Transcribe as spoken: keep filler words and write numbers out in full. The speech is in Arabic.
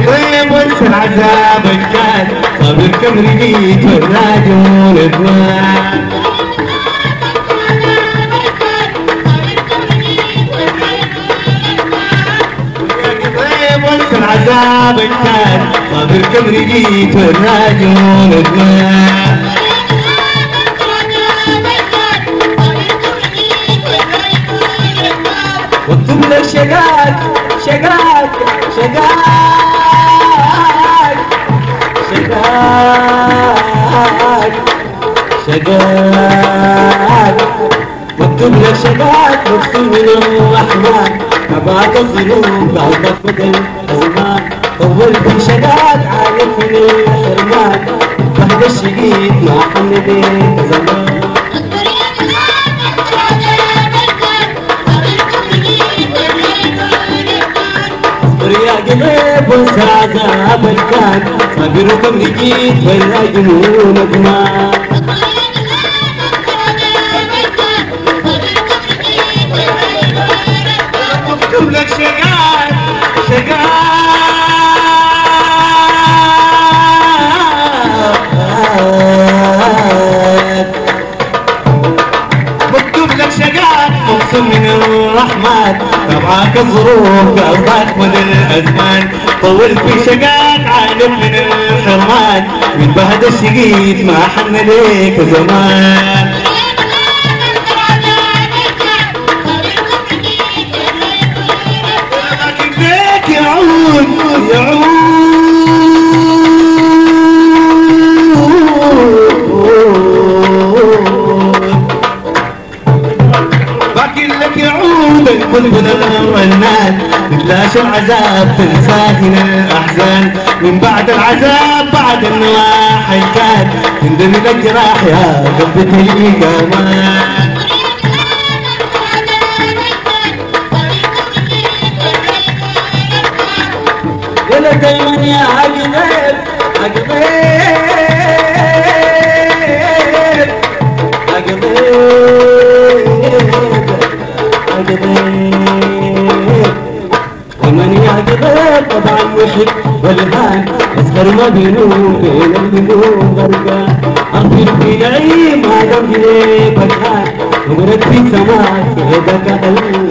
قضيب وانسى العذاب الكاد صابر كم رقيت والراجل ادمان العذاب الكاد صابر كم رقيت والراجل ادمان واكتب لك شقاك شقاك شقاك شقاك شقاك واكتب لك شقاك مكتوب من الرحمن أباك الظلوم قلبك بدل أزمان طول في شقاك عارف من الحرمان بعد الشقيق ما حن بيك زمان اصبر يا قلب وانسى عذاب الكاد صابر وكم لقيت ولا جنون ادمان اكتب لك شقاك شقاك مكتوب لك شقاك مقسم من الرحمن تبعاك الظروف قلبك من الازمان طول في شقاك عانف من الحرمان من بعد الشقيق ما حن ليك زمان يعود باقي لك يعود القلب الرنان تتلاشى العذاب تنساهن الاحزان من بعد العذاب بعد النواحي كان تندم الجراح يا قلبي الامان ولا دايما يا عقبيب عقبيب عقبيب عقبيب ومن يا عقبيب طبعا وحد والهان اصغر ما بينهم بين النجوم غرقان اطير في نعيم هذا بجيبك هان ومرد في سماك في يدك قلب